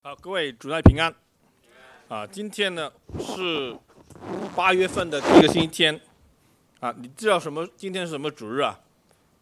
好，各位主内平安。今天呢是8月份的第一个星期天。你知道今天是什么主日啊？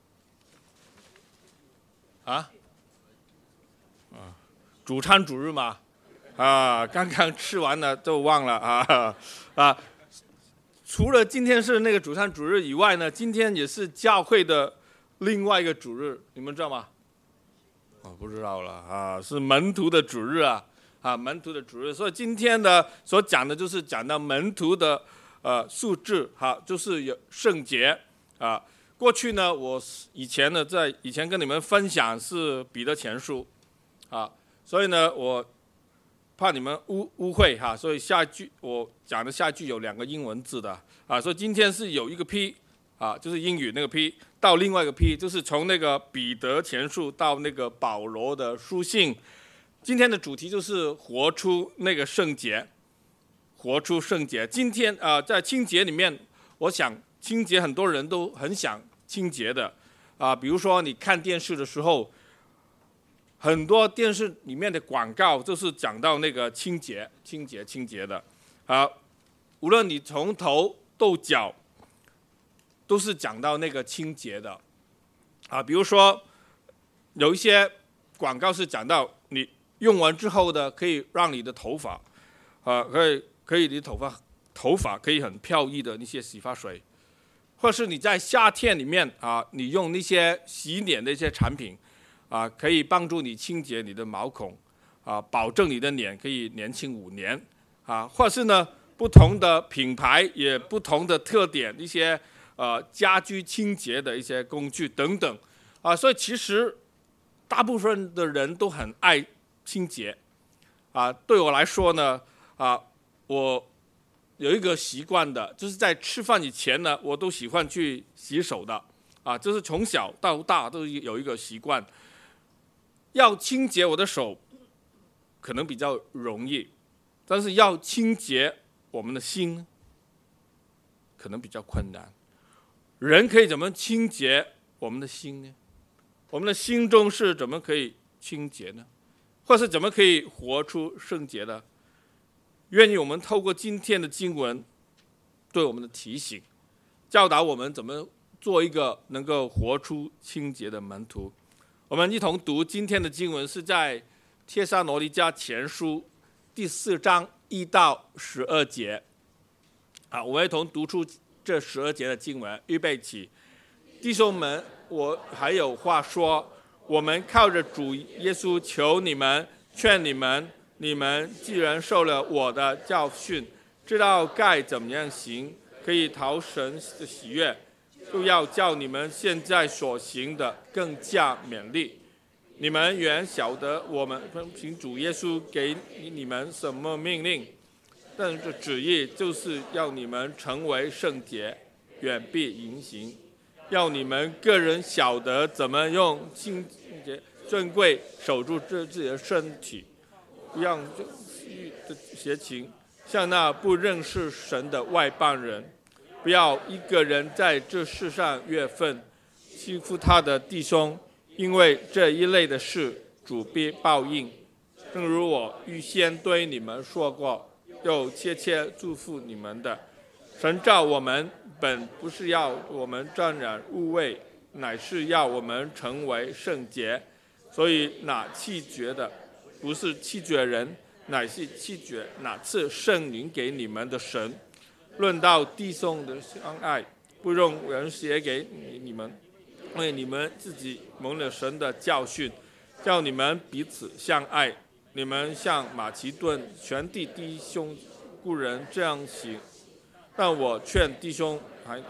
主餐主日嘛。刚刚吃完了就忘了除了今天是那个主餐主日以外呢，今天也是教会的另外一个主日，你们知道吗？不知道了是门徒的主日门徒的主日。所以今天呢所讲的就是讲到门徒的素质就是有圣洁过去呢我以前跟你们分享是彼得前书所以呢我怕你们误会所以下一句我讲的下一句有2个英文字的所以今天是有一个 P就是英语那个 P 到另外一个 P， 就是从那个彼得前书到那个保罗的书信。今天的主题就是活出那个圣洁，活出圣洁。今天在清洁里面，我想清洁很多人都很想清洁的比如说你看电视的时候，很多电视里面的广告就是讲到那个清洁的无论你从头到脚都是讲到那个清洁的比如说有一些广告是讲到你用完之后的可以让你的头发可以你的头发可以很飘逸的那些洗发水，或是你在夏天里面你用那些洗脸的一些产品可以帮助你清洁你的毛孔保证你的脸可以年轻5年或是呢不同的品牌也不同的特点一些家居清洁的一些工具等等所以其实大部分的人都很爱清洁对我来说呢我有一个习惯的，就是在吃饭以前呢我都喜欢去洗手的就是从小到大都有一个习惯，要清洁我的手可能比较容易，但是要清洁我们的心可能比较困难。人可以怎么清洁我们的心呢？我们的心中是怎么可以清洁呢？或是怎么可以活出圣洁呢？愿意我们透过今天的经文对我们的提醒，教导我们怎么做一个能够活出清洁的门徒。我们一同读今天的经文，是在帖撒罗尼迦前书第4章1到12节我们一同读出这12节的经文。预备起。弟兄们，我还有话说，我们靠着主耶稣求你们，劝你们，你们既然受了我的教训，知道该怎么样行，可以讨神的喜悦，就要叫你们现在所行的更加勉励。你们原晓得我们凭主耶稣给你们什么命令，但这旨意就是要你们成为圣洁，远避淫行，要你们个人晓得怎么用清洁尊贵守住自己的身体，不让邪情像那不认识神的外邦人，不要一个人在这世上越分欺负他的弟兄，因为这一类的事主必报应。正如我预先对你们说过，又切切祝福你们的，神召我们本不是要我们沾染污秽，乃是要我们成为圣洁。所以那弃绝的不是弃绝人，乃是弃绝那赐圣灵给你们的神。论到弟兄的相爱，不用人写给你们，因为你们自己蒙了神的教训，叫你们彼此相爱。你们像马其顿全地弟兄故人这样行，但我劝弟兄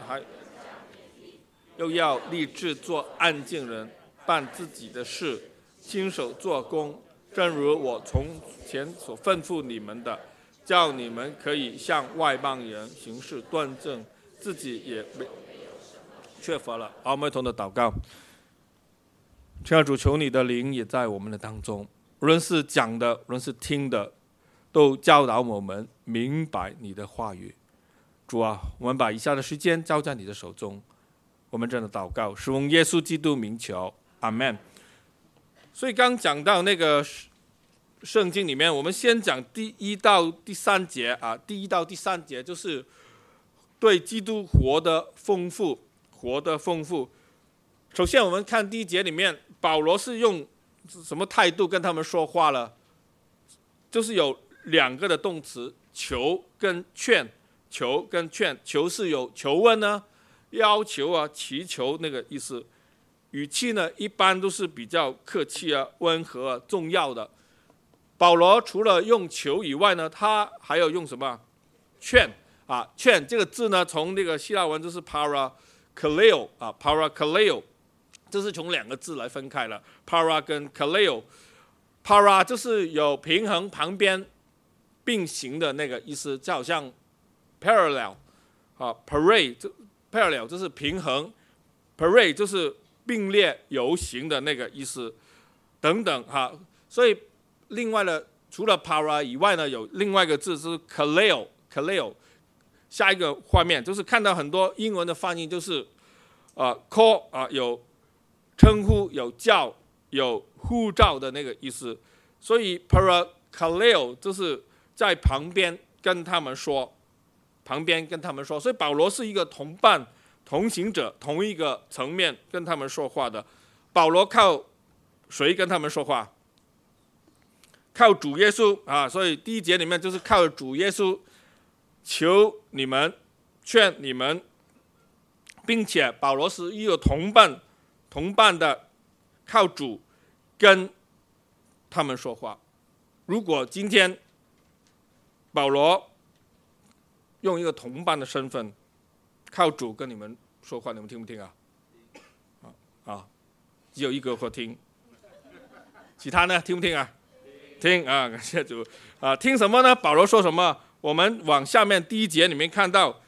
又要立志做安静人，办自己的事，亲手做工，正如我从前所吩咐你们的，叫你们可以向外邦人行事端正，自己也没缺乏了。我们一同的祷告。亲爱的主，求你的灵也在我们的当中，无论是讲的，无论是听的，都教导我们明白你的话语。主啊，我们把以下的时间交在你的手中，我们真的祷告，是奉耶稣基督名求，阿们。所以刚讲到那个圣经里面，我们先讲第1到第3节啊。第1到第3节就是对基督活的丰富，活的丰富。首先，我们看第1节里面，保罗是用什么态度跟他们说话了？就是有2个的动词，求跟劝。求跟劝，求是有求问呢、要求啊、祈求那个意思。语气呢，一般都是比较客气啊、温和啊、重要的。保罗除了用求以外呢，他还有用什么？劝啊，劝这个字呢，从那个希腊文就是 parakaleo 啊 ，parakaleo， 这是从2个字来分开了 ，para 跟 kaleo。para 就是有平衡旁边并行的那个意思，就好像 parallel 啊 ，parade 就是平衡 ，parade 就是并列游行的那个意思，等等哈。所以另外的除了 para 以外呢，有另外一个字是 kaleo。下一个画面就是看到很多英文的翻译，就是call 啊，有称呼、有叫、有呼召的那个意思。所以 parakaleo 就是在旁边跟他们说。所以保罗是一个同伴、同行者，同一个层面跟他们说话的。保罗靠谁跟他们说话？靠主耶稣啊！所以第1节里面就是靠主耶稣，求你们，劝你们，并且保罗是一个同伴的，靠主跟他们说话。如果今天保罗用一个同伴的身份，靠主跟你们说话，你们听不听啊？只有一个会听，其他呢听不听啊？听啊！感谢主啊！听什么呢？保罗说什么？我们往下面第1节里面看到，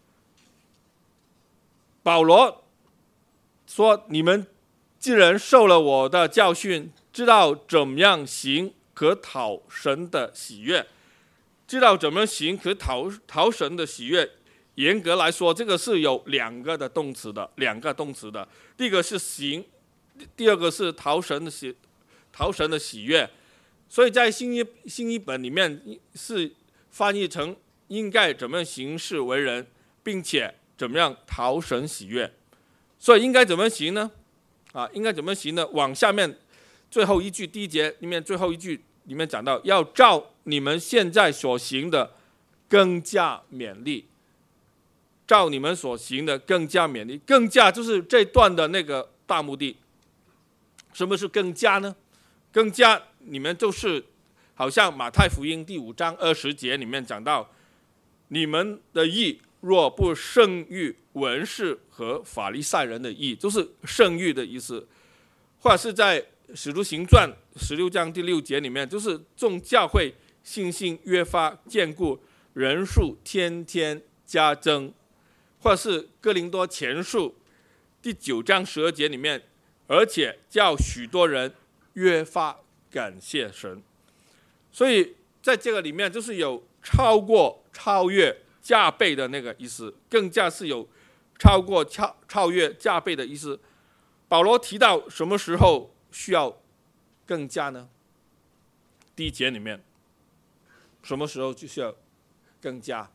保罗说：“你们既然受了我的教训，知道怎么样行可讨神的喜悦。”知道怎么行可讨神的喜悦，严格来说，这个是有2个的动词的，第一个是行，第二个是讨神的喜悦。所以在新一本里面是翻译成应该怎么样行事为人，并且怎么样讨神喜悦。所以应该怎么行呢？应该怎么行呢？往下面最后一句，第1节里面最后一句里面讲到，要照你们现在所行的更加勉励，照你们所行的更加勉励。更加就是这段的那个大目的。什么是更加呢？更加你们就是好像马太福音第5章20节里面讲到，你们的义若不胜于文士和法利赛人的义，就是胜于的意思。或者是在使徒行传16章第6节里面，就是众教会信心越发坚固，人数天天加增。或者是哥林多前书第9章12节里面，而且叫许多人越发感谢神。所以在这个里面就是有超越、加倍的那个意思，更加是有超过、超越、加倍的意思。保罗提到什么时候需要更加呢？第1节里面，什么时候就需要更加？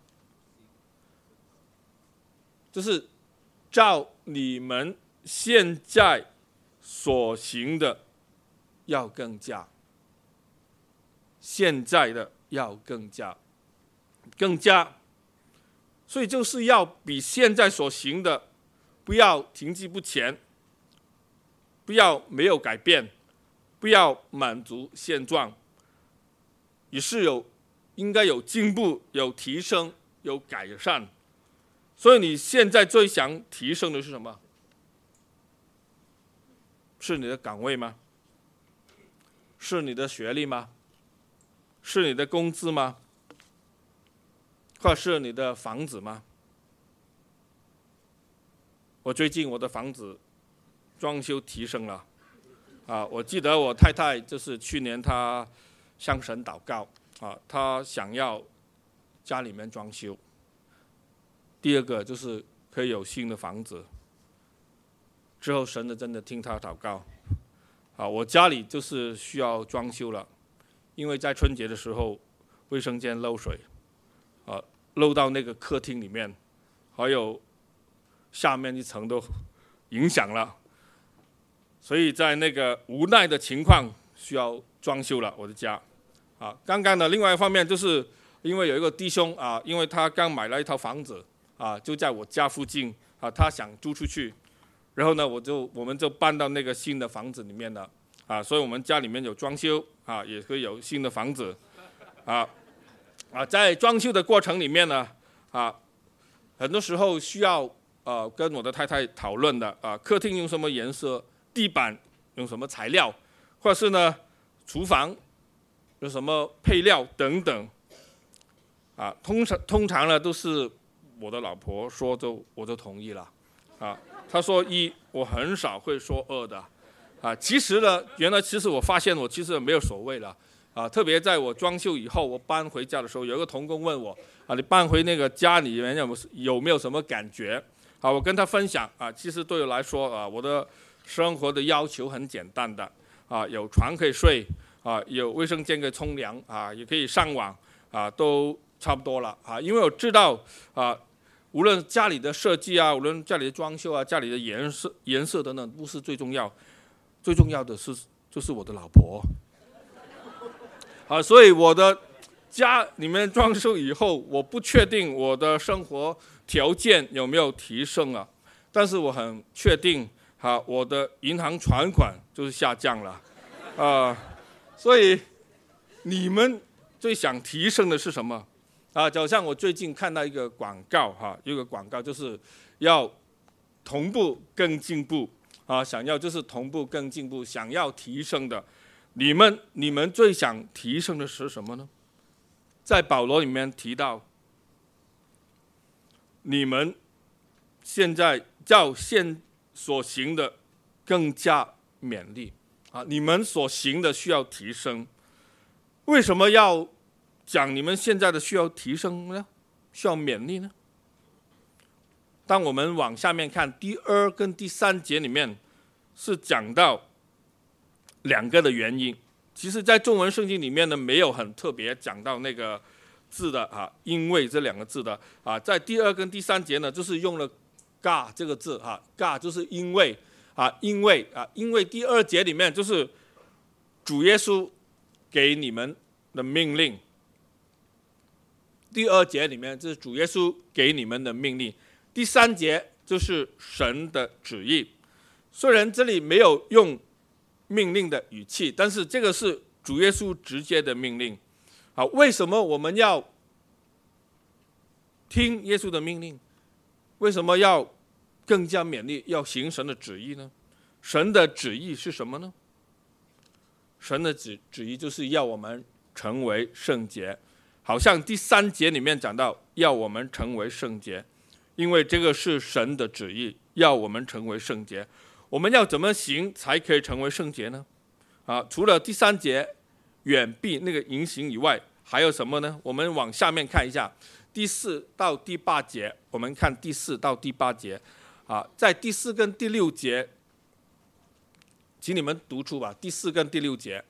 就是照你们现在所行的要更加，现在的要更加，所以就是要比现在所行的不要停滞不前，不要没有改变，不要满足现状，也是应该有进步、有提升、有改善。所以你现在最想提升的是什么？是你的岗位吗？是你的学历吗？是你的工资吗？或是你的房子吗？我最近我的房子装修提升了我记得我太太就是去年她向神祷告她想要家里面装修。第二个就是可以有新的房子。之后神真的听他祷告。我家里就是需要装修了， 因为在春节的时候，卫生间漏水，漏到那个客厅里面，还有下面一层都影响了，所以在那个无奈的情况需要装修了我的家。刚刚的另外一方面就是因为有一个弟兄因为他刚买了一套房子就在我家附近他想租出去，然后呢我们就搬到那个新的房子里面了所以我们家里面有装修也可以有新的房子在装修的过程里面呢很多时候需要跟我的太太讨论的客厅用什么颜色，地板用什么材料，或者是呢厨房有什么配料等等通常呢都是我的老婆说我就同意了她说一，我很少会说二的其实呢其实我发现我其实没有所谓了特别在我装修以后，我搬回家的时候，有一个同工问我你搬回那个家里面有没有什么感觉我跟他分享其实对我来说我的生活的要求很简单的有床可以睡有卫生间可以冲凉也可以上网都差不多了因为我知道无论家里的设计无论家里的装修家里的颜色等等不是最重要，最重要的就是我的老婆所以我的家里面装修以后，我不确定我的生活条件有没有提升但是我很确定我的银行存款就是下降了所以你们最想提升的是什么就好像我最近看到一个广告有一个广告就是要同步更进步想要就是同步更进步，想要提升的，你们最想提升的是什么呢？在保罗里面提到，你们现在较现所行的更加勉励你们所行的需要提升。为什么要讲你们现在的需要提升呢？需要勉励呢？当我们往下面看第2跟第3节里面是讲到2个的原因，其实在中文圣经里面呢没有很特别讲到那个字的因为这2个字的在第2跟第3节呢就是用了尬这个字尬就是因为因为第2节里面就是主耶稣给你们的命令，第2节里面就是主耶稣给你们的命令，第3节就是神的旨意。虽然这里没有用命令的语气，但是这个是主耶稣直接的命令为什么我们要听耶稣的命令？为什么要更加勉励要行神的旨意呢？神的旨意是什么呢？神的旨意就是要我们成为圣洁，好像第3节里面讲到要我们成为圣洁，因为这个是神的旨意，要我们成为圣洁。我们要怎么行才可以成为圣洁呢？除了第3节远避那个淫行以外，还有什么呢？我们往下面看一下第4到第8节，我们看第4到第8节在第4跟第6节，请你们读出吧。第4跟第6节，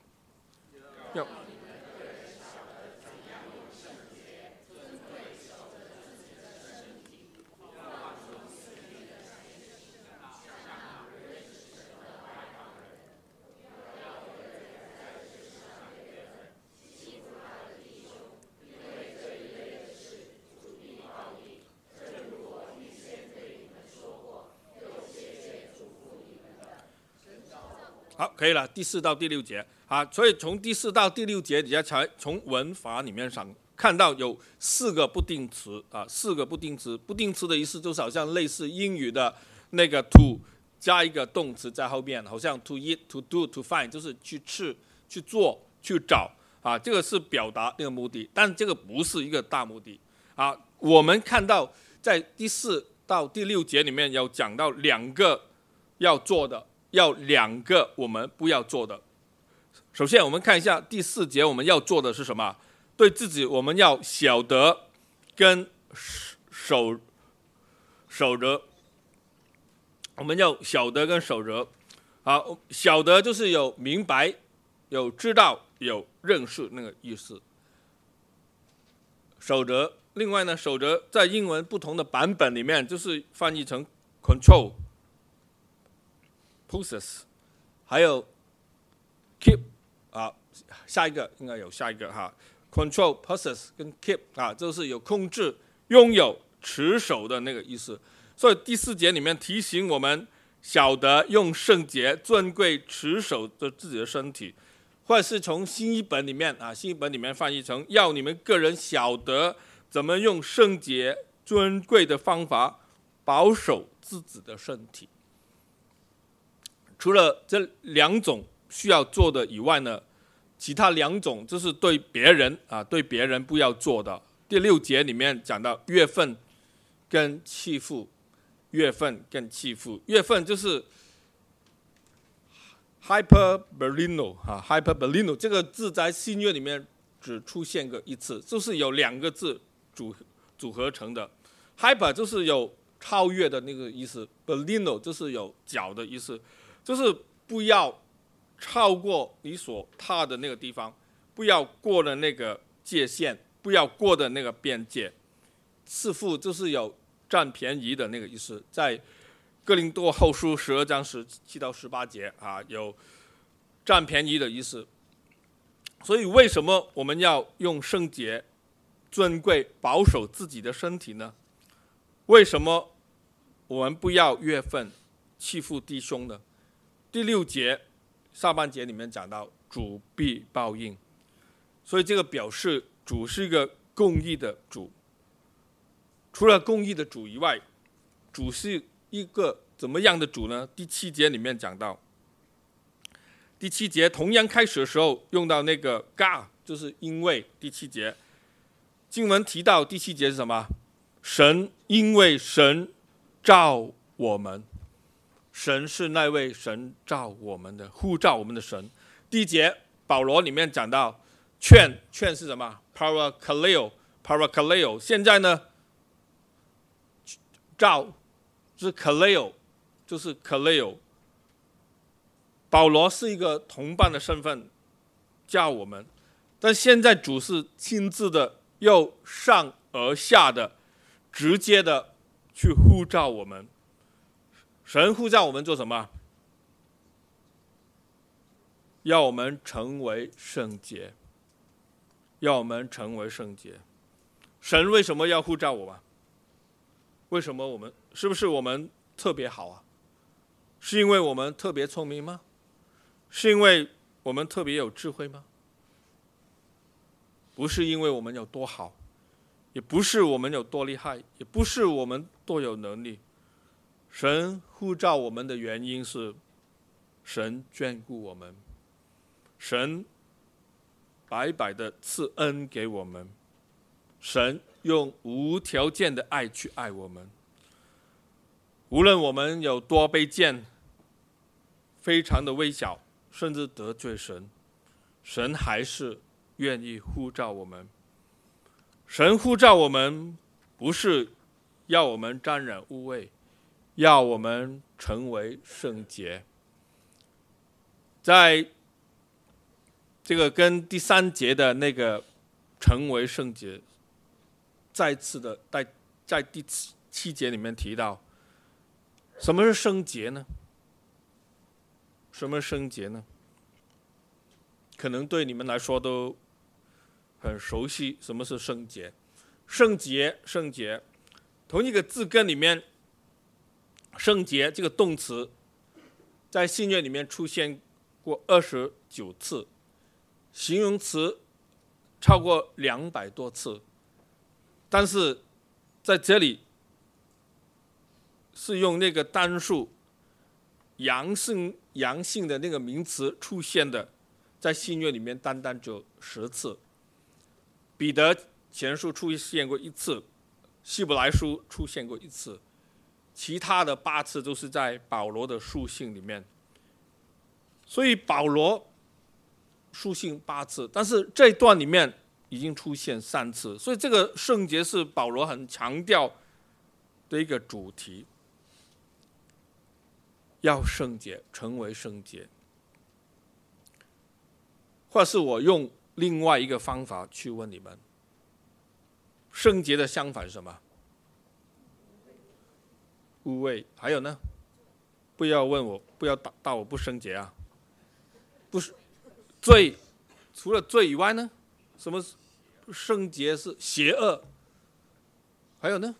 好，可以了。第4到第6节所以从第4到第6节底下，才从文法里面上看到有4个不定词4个不定词。不定词的意思就是好像类似英语的那个 to 加一个动词在后面，好像 to eat, to do, to find 就是去吃、去做、去找这个是表达那个目的，但这个不是一个大目的我们看到在第4到第6节里面有讲到2个要做的，要2个我们不要做的。首先我们看一下第4节我们要做的是什么？对自己我们要晓得跟守得，我们要晓得跟守得晓得就是有明白、有知道、 有认识那个意思。守则，另外呢，守则在英文不同的版本里面就是翻译成 control、possess， 还有 keep 啊，下一个应该有下一个哈 ，control、possess 跟 keep 啊，这是有控制、拥有、持守的那个意思。所以第4节里面提醒我们，晓得用圣洁、尊贵持守着自己的身体。或者是从新译本里面啊，新译本里面翻译成要你们个人晓得怎么用圣洁、尊贵的方法保守自己的身体。除了这2种需要做的以外呢，其他2种就是对别人啊，对别人不要做的。第6节里面讲到月份跟欺负，月份跟欺负，月份就是。hyperbolino 啊 ，hyperbolino 这个字在新约里面只出现过一次，就是有2个字组合成的。hyper 就是有超越的那个意思 ，bolino 就是有脚的意思，就是不要超过你所踏的那个地方，不要过的那个界限，不要过的那个边界。弑父就是有占便宜的那个意思，在哥林多后书12章17到18节啊，有占便宜的意思。所以为什么我们要用圣洁、尊贵保守自己的身体呢？为什么我们不要月份欺负弟兄呢？第6节下半节里面讲到主必报应，所以这个表示主是一个公义的主。除了公义的主以外，主是一个怎么样的主呢？第7节里面讲到，第7节同样开始的时候用到那个 God， 就是因为第7节经文提到第7节是什么？神，因为神召我们，神是那位神召我们的，呼召我们的神。第1节保罗里面讲到劝是什么？ parakaleo， 现在呢召是 kaleo， 就是 kaleo。 保罗是一个同伴的身份叫我们，但现在主是亲自的由上而下的直接的去呼召我们。神呼召我们做什么？要我们成为圣洁，要我们成为圣洁。神为什么要呼召我们？为什么我们？是不是我们特别好啊？是因为我们特别聪明吗？是因为我们特别有智慧吗？不是因为我们有多好，也不是我们有多厉害，也不是我们多有能力。神呼召我们的原因是神眷顾我们，神白白的赐恩给我们，神用无条件的爱去爱我们。无论我们有多卑贱，非常的微小，甚至得罪神，神还是愿意呼召我们。神呼召我们不是要我们沾染污秽，要我们成为圣洁。在这个跟第3节的那个成为圣洁再次的在第7节里面提到，什么是圣洁呢？什么是圣洁呢？可能对你们来说都很熟悉，什么是圣洁？圣洁，同一个字根里面，圣洁这个动词在新约里面出现过29次，形容词超过200多次，但是在这里是用那个单数阳性的那个名词出现的，在新约里面单单只有10次。彼得前书出现过1次，希伯来书出现过1次，其他的8次都是在保罗的书信里面。所以保罗书信8次，但是这一段里面已经出现3次，所以这个圣洁是保罗很强调的一个主题。要圣洁，成为圣洁。 或是我用另外一个方法去问你们，圣洁的相反是什么？污秽。还有呢？不要问我，不要打我不圣洁啊！不是罪，除了罪以外呢？什么圣洁是邪恶？还有呢？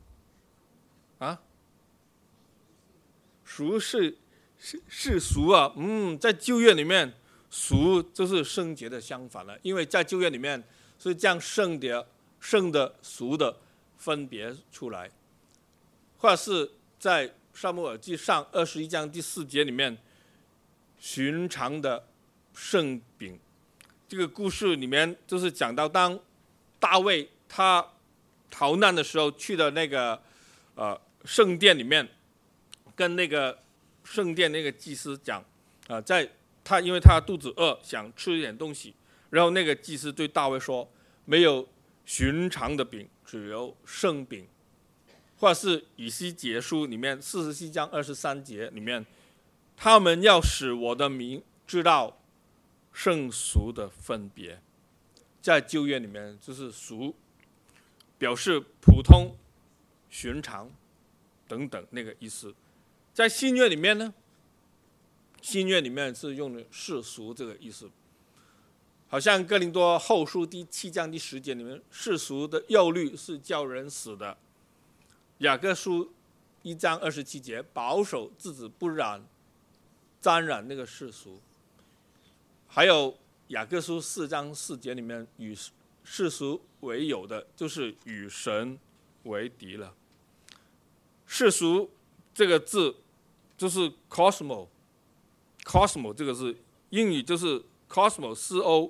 俗是俗啊，在旧约里面，俗就是圣洁的相反了，因为在旧约里面是将圣的、俗的分别出来，或是在撒母耳记上21章第4节里面，寻常的圣饼，这个故事里面就是讲到当大卫他逃难的时候去的那个圣殿里面，跟那个圣殿那个祭司讲，因为他肚子饿，想吃一点东西，然后那个祭司对大卫说：“没有寻常的饼，只有圣饼。”或是以西结书里面47章23节里面，他们要使我的名知道圣俗的分别。在旧约里面就是俗，表示普通、寻常等等那个意思。在新约里面呢，新约里面是用的世俗这个意思，好像哥林多后书第7章第10节里面，世俗的忧虑是叫人死的。雅各书1章27节，保守自己不沾染那个世俗。还有雅各书4章4节里面，与世俗为友的，就是与神为敌了。世俗这个字就是 cosmo 这个字，英语就是 cosmo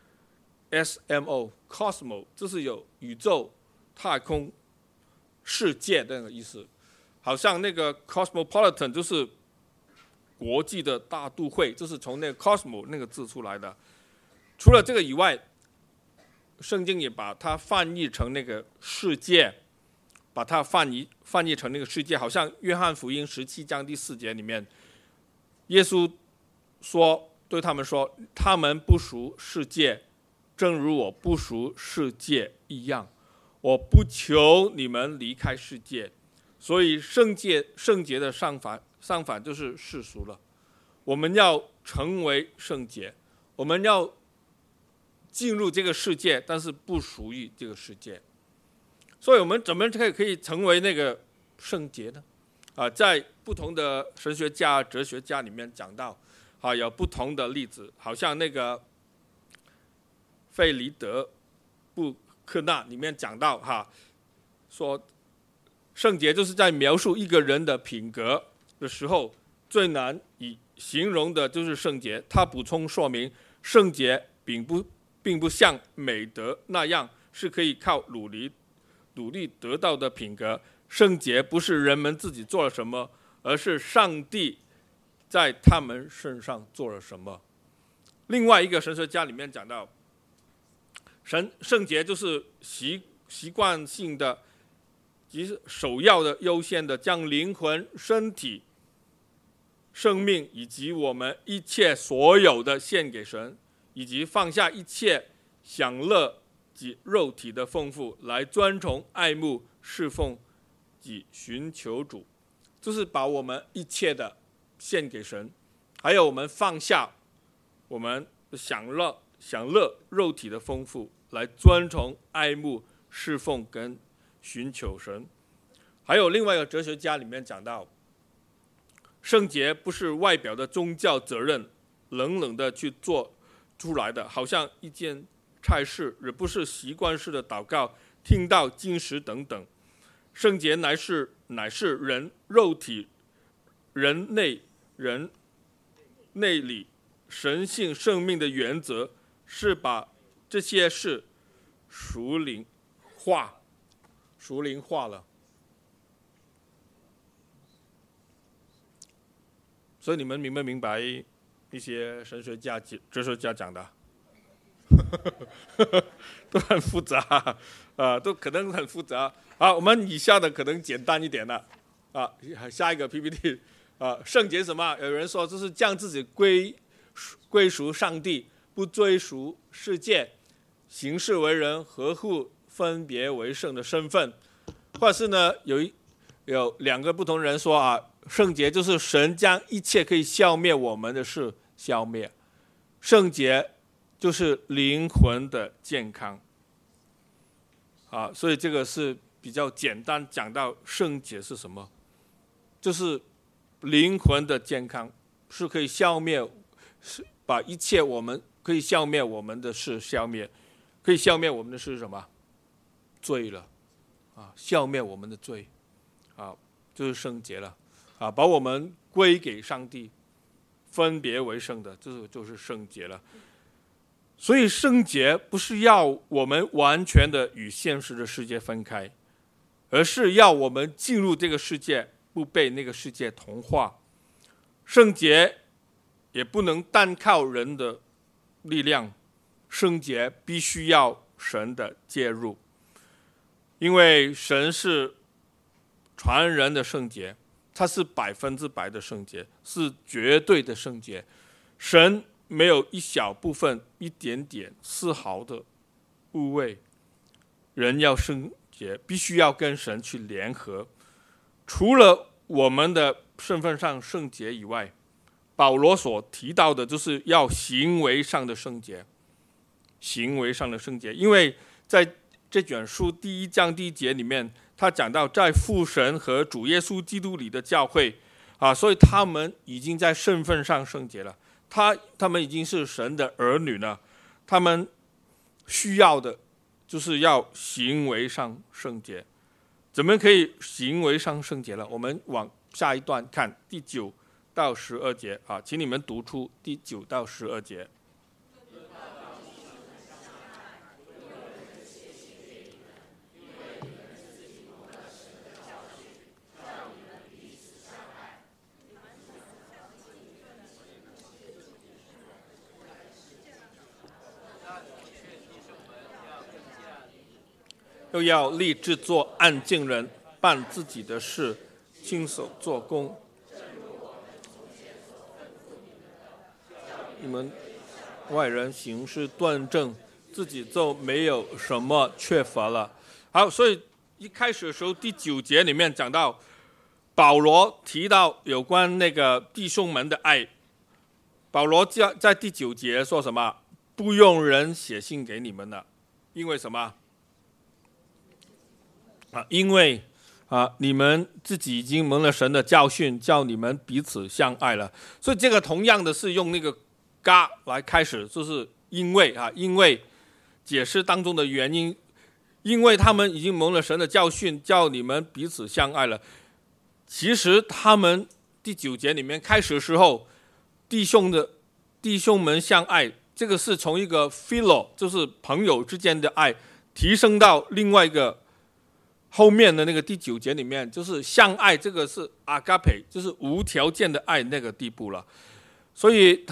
cosmo， 就是有宇宙、太空、世界的那个意思。好像那个 cosmopolitan 就是国际的大都会，就是从那个 cosmo 那个字出来的。除了这个以外，圣经也把它翻译成那个世界，把它翻译成那个世界。好像约翰福音17章第4节里面，耶稣对他们说，他们不属世界，正如我不属世界一样。我不求你们离开世界。所以圣洁的相反就是世俗了。我们要成为圣洁，我们要进入这个世界，但是不属于这个世界。所以我们怎么可以成为那个圣洁呢？在不同的神学家、哲学家里面讲到，有不同的例子，好像那个费里德布克纳里面讲到，说圣洁就是在描述一个人的品格的时候，最难以形容的就是圣洁。他补充说明，圣洁并不像美德那样是可以靠努力得到的品格。圣洁不是人们自己做了什么，而是上帝在他们身上做了什么。另外一个神学家里面讲到，圣洁就是习惯性的及首要的优先的将灵魂、身体、生命以及我们一切所有的献给神，以及放下一切享乐及肉体的丰富，来尊崇、爱慕、侍奉及寻求主。就是把我们一切的献给神，还有我们放下我们享乐肉体的丰富，来尊崇、爱慕、侍奉跟寻求神。还有另外一个哲学家里面讲到，圣洁不是外表的宗教责任冷冷的去做出来的，好像一件差事，也不是习惯式的祷告、听到经时等等。圣洁乃是人肉体、人内里神性生命的原则，是把这些事属灵化了。所以你们明不明白一些神学家、哲学家讲的？都很复杂都可能很复杂。好，我们以下的可能简单一点了下一个 PPT 圣洁什么？有人说这是将自己归属上帝， 不追属世界，行事为人合乎分别为圣的身份。或是呢，有两个不同人说啊，圣洁就是神将一切可以消灭我们的事消灭，圣洁就是灵魂的健康。所以这个是比较简单讲到圣洁是什么，就是灵魂的健康，是可以消灭，是把一切我们可以消灭我们的事消灭，可以消灭我们的是什么？罪了，消灭我们的罪，就是圣洁了，把我们归给上帝，分别为圣的，这就是圣洁了。所以圣洁不是要我们完全的与现实的世界分开，而是要我们进入这个世界，不被那个世界同化。圣洁也不能单靠人的力量，圣洁必须要神的介入，因为神是全人的圣洁，他是100%的圣洁，是绝对的圣洁。神没有一小部分、一点点、丝毫的污秽。人要圣洁，必须要跟神去联合。除了我们的身份上圣洁以外，保罗所提到的就是要行为上的圣洁。行为上的圣洁，因为在这卷书第1章第1节里面，他讲到在父神和主耶稣基督里的教会，所以他们已经在身份上圣洁了。他们已经是神的儿女了，他们需要的就是要行为上圣洁。怎么可以行为上圣洁了？我们往下一段看第9到12节，请你们读出第9到12节。又要立志做安静人，办自己的事，亲手做工。你们外人行事端正，自己就没有什么缺乏了。好，所以一开始的时候，第9节里面讲到，保罗提到有关那个弟兄们的爱。保罗在第9节说什么？不用人写信给你们了，因为什么？因为你们自己已经蒙了神的教训，叫你们彼此相爱了。所以这个同样的是用那个嘎来开始，就是因为因为解释当中的原因，因为他们已经蒙了神的教训，叫你们彼此相爱了。其实他们第9节里面开始的时候，弟兄们相爱，这个是从一个 philo 就是朋友之间的爱，提升到另外一个后面的那个第9节里面，就是相爱，这个是 agape， 就是无条件的爱那个地步了。所以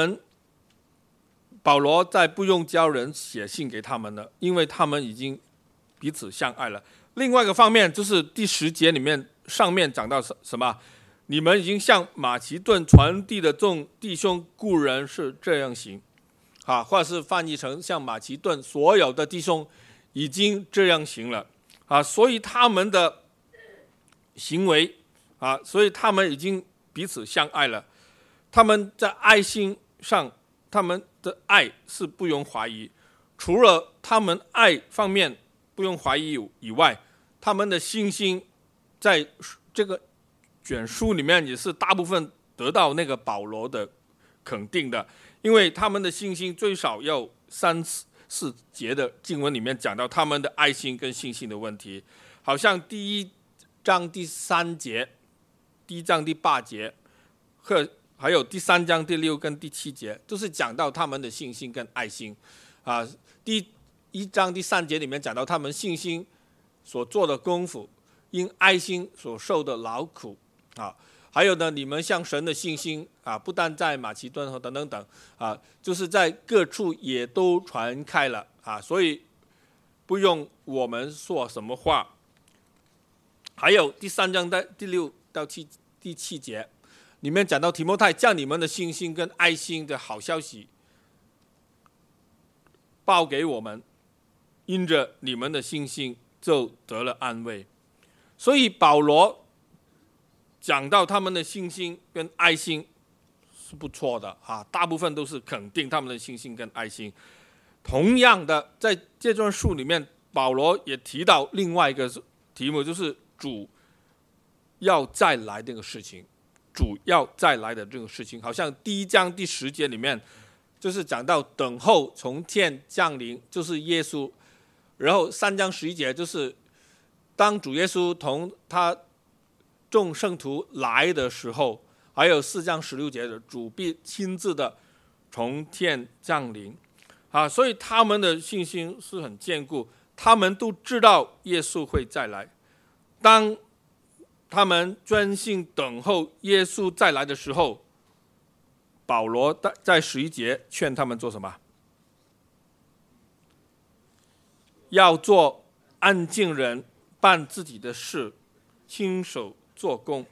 保罗在不用教人写信给他们了，因为他们已经彼此相爱了。另外一个方面就是第10节里面上面讲到什么？你们已经向马其顿传递的众弟兄故人是这样行，或者是翻译成向马其顿所有的弟兄已经这样行了。所以他们的行为所以他们已经彼此相爱了。他们在爱心上，他们的爱是不用怀疑。除了他们爱方面不用怀疑以外，他们的信心在这个卷书里面也是大部分得到那个保罗的肯定的，因为他们的信心最少要3-4节的经文里面讲到他们的爱心跟信心的问题，好像第1章第3节、第1章第8节，还有第3章第6跟第7节，都是讲到他们的信心跟爱心。第1章第3节里面讲到他们信心所做的功夫，因爱心所受的劳苦。还有呢，你们向神的信心不但在马其顿和等等等就是在各处也都传开了所以不用我们说什么话。还有第3章的第6到第7节里面讲到提摩太将你们的信心跟爱心的好消息报给我们，因着你们的信心就得了安慰。所以保罗讲到他们的信心跟爱心是不错的啊，大部分都是肯定他们的信心跟爱心。同样的，在这段书里面，保罗也提到另外一个题目，就是主要再来这个事情。主要再来的这个事情，好像第1章第10节里面，就是讲到等候从天降临，就是耶稣。然后3章11节就是当主耶稣同他众圣徒来的时候，还有4章16节的主必亲自的从天降临啊，所以他们的信心是很坚固，他们都知道耶稣会再来。当他们专心等候耶稣再来的时候，保罗在11节劝他们做什么？要做安静人，办自己的事，亲手做工。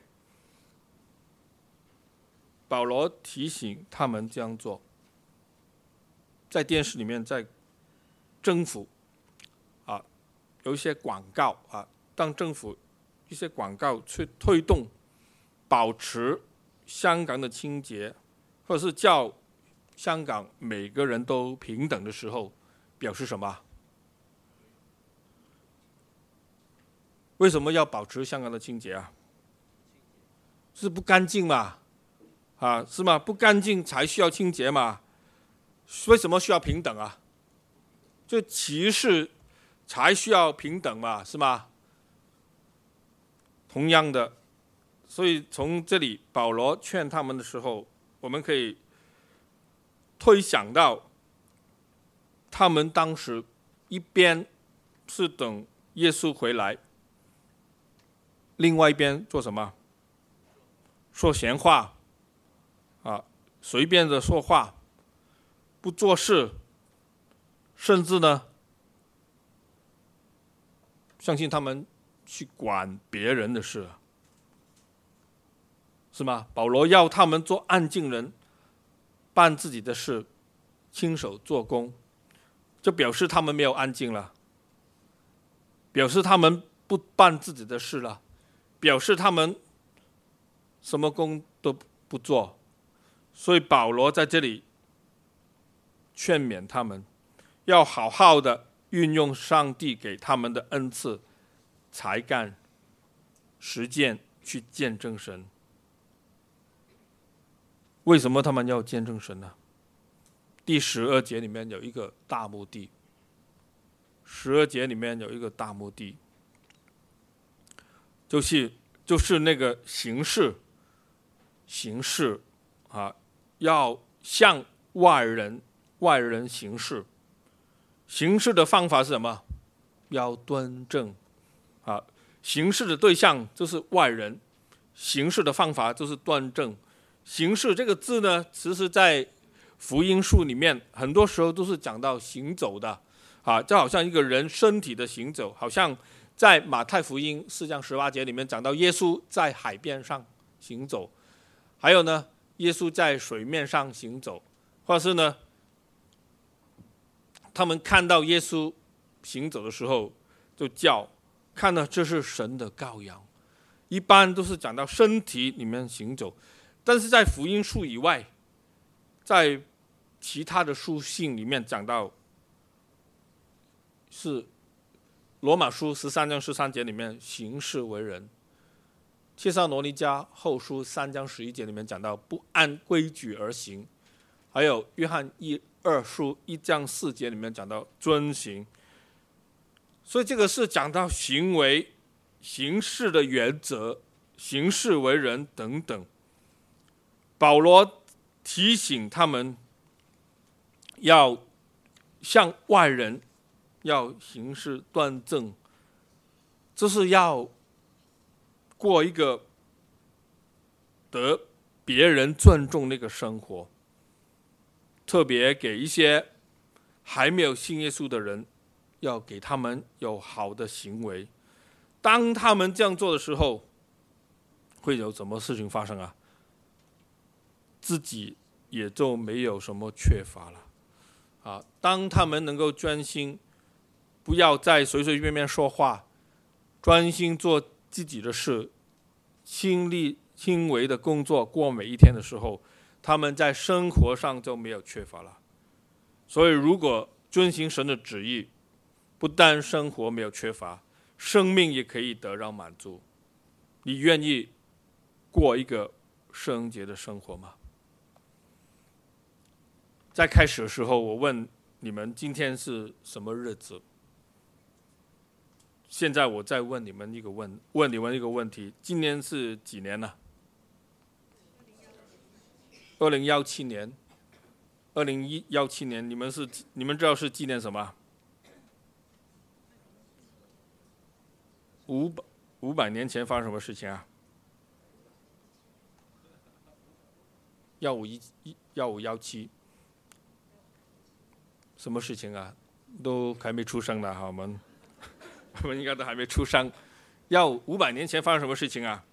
保罗提醒他们这样做。在电视里面，在政府啊有一些广告啊，当政府一些广告去推动保持香港的清洁，或者是叫香港每个人都平等的时候，表示什么？为什么要保持香港的清洁啊？是不干净嘛？啊，是吗？不干净才需要清洁嘛？为什么需要平等啊？就歧视才需要平等嘛？是吗？同样的，所以从这里保罗劝他们的时候，我们可以推想到，他们当时一边是等耶稣回来，另外一边做什么？说闲话啊，随便的说话，不做事，甚至呢，相信他们去管别人的事，是吗？保罗要他们做安静人，办自己的事，亲手做工，就表示他们没有安静了，表示他们不办自己的事了，表示他们什么工都不做。所以保罗在这里劝勉他们，要好好的运用上帝给他们的恩赐、才干、实践去见证神。为什么他们要见证神呢？第12节里面有一个大目的，12节里面有一个大目的，就是那个形式啊，要向外人行事。行事的方法是什么？要端正啊。行事的对象就是外人，行事的方法就是端正。行事这个字呢，其实在福音书里面很多时候都是讲到行走的啊，就好像一个人身体的行走，好像在马太福音4章18节里面讲到耶稣在海边上行走，还有呢，耶稣在水面上行走，或是呢，他们看到耶稣行走的时候就叫，看到这是神的羔羊。一般都是讲到身体里面行走，但是在福音书以外，在其他的书信里面讲到，是罗马书13章13节里面行事为人，帖撒罗尼迦后书3章11节里面讲到不按规矩而行，还有约翰2书1章4节里面讲到遵行。所以这个是讲到行为、行事的原则、行事为人等等。保罗提醒他们要向外人要行事端正，这是要过一个得别人尊重那个生活。特别给一些还没有信耶稣的人，要给他们有好的行为。当他们这样做的时候，会有什么事情发生啊？自己也就没有什么缺乏了。 当他们能够专心，不要再随随便便说话，专心做自己的事，亲力亲为的工作过每一天的时候，他们在生活上就没有缺乏了。所以如果遵行神的旨意，不但生活没有缺乏，生命也可以得到满足。你愿意过一个圣洁的生活吗？在开始的时候，我问你们今天是什么日子？现在我再问你们一个问题：今年是几年呢？2017年。2017年，你们知道是纪念什么？500年前发生什么事情啊？1517，什么事情啊？都还没出生呢，我们应该都还没出生。500年前发生什么事情啊？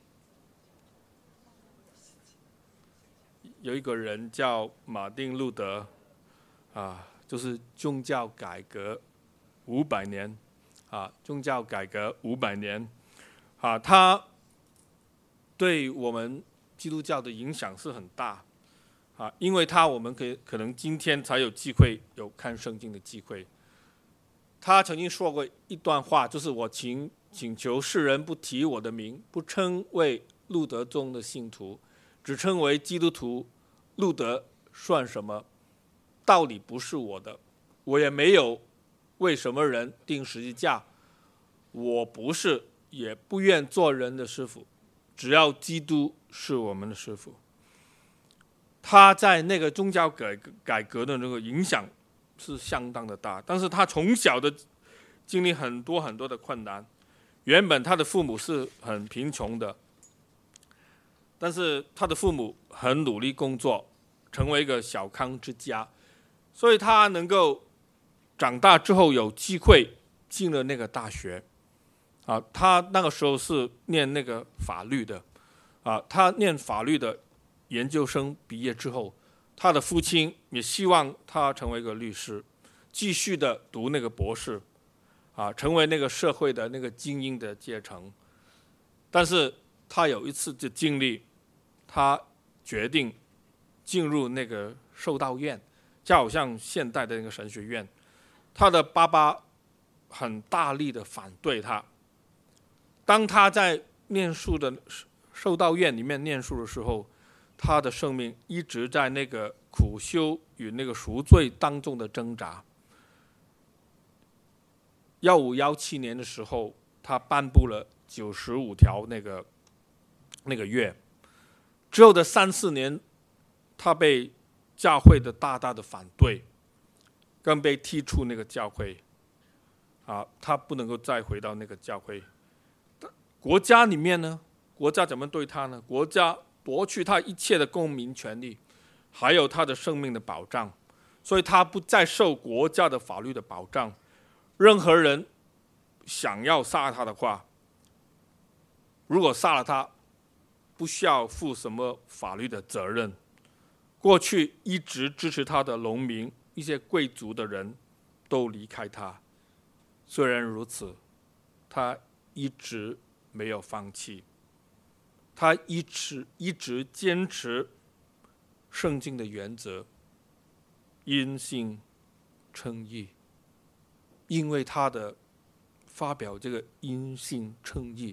有一个人叫马丁路德，就是宗教改革500年，宗教改革500年，他对我们基督教的影响是很大，因为我们可能今天才有机会有看圣经的机会。他曾经说过一段话，就是我请求世人不提我的名，不称为路德宗的信徒，只称为基督徒。路德算什么？道理不是我的，我也没有为什么人钉十字架。我不是，也不愿做人的师傅，只要基督是我们的师傅。他在那个宗教改革的那个影响是相当的大，但是他从小的经历很多很多的困难。原本他的父母是很贫穷的，但是他的父母很努力工作，成为一个小康之家，所以他能够长大之后有机会进了那个大学。他那个时候是念那个法律的，他念法律的研究生毕业之后，他的父亲也希望他成为一个律师，继续的读那个博士，成为那个社会的那个精英的阶层。但是他有一次的经历，他决定进入那个修道院，就好像现代的那个神学院。他的爸爸很大力的反对他。当他在念书的修道院里面念书的时候，他的生命一直在那个苦修与那个赎罪当中的挣扎。1517年的时候，他颁布了95条那个约。之后的3-4年，他被教会的大的反对，更被踢出那个教会。他不能够再回到那个教会。国家里面呢，国家怎么对他呢？国家夺去他一切的公民权利，还有他的生命的保障，所以他不再受国家的法律的保障。任何人想要杀他的话，如果杀了他，不需要负什么法律的责任。过去一直支持他的农民、一些贵族的人都离开他。虽然如此，他一直没有放弃，他一直坚持圣经的原则，因信称义。因为他的发表这个因信称义，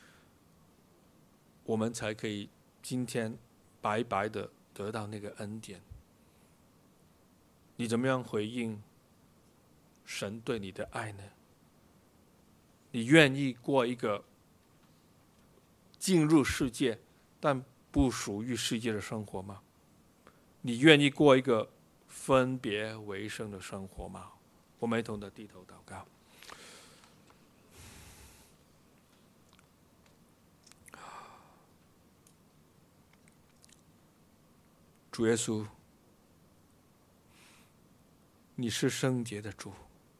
我们才可以今天白白的得到那个恩典。你怎么样回应神对你的爱呢？你愿意过一个进入世界但不属于世界的生活吗？你愿意过一个分别为圣的生活吗？我们一同的低头祷告。主耶稣，你是圣洁的主，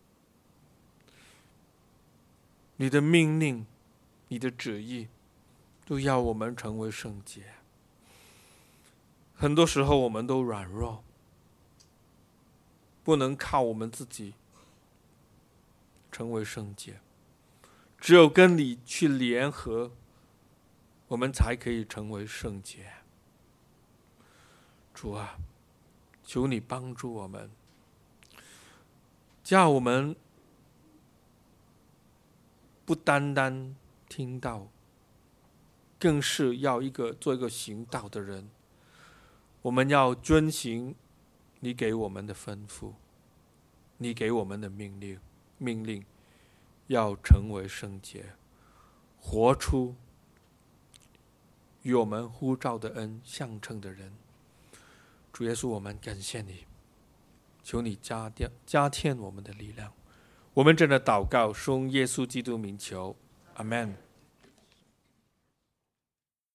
你的命令、你的旨意都要我们成为圣洁。很多时候我们都软弱， 不能靠我们自己成为圣洁，只有跟你去联合，我们才可以成为圣洁。主啊，求你帮助我们，叫我们不单单听到，更是要做一个行道的人。我们要遵行你给我们的吩咐，你给我们的命令，要成为圣洁，活出与我们呼召的恩相称的人。主耶稣，我们感谢你，求你加添我们的力量。我们真的祷告，奉耶稣基督名求，阿们。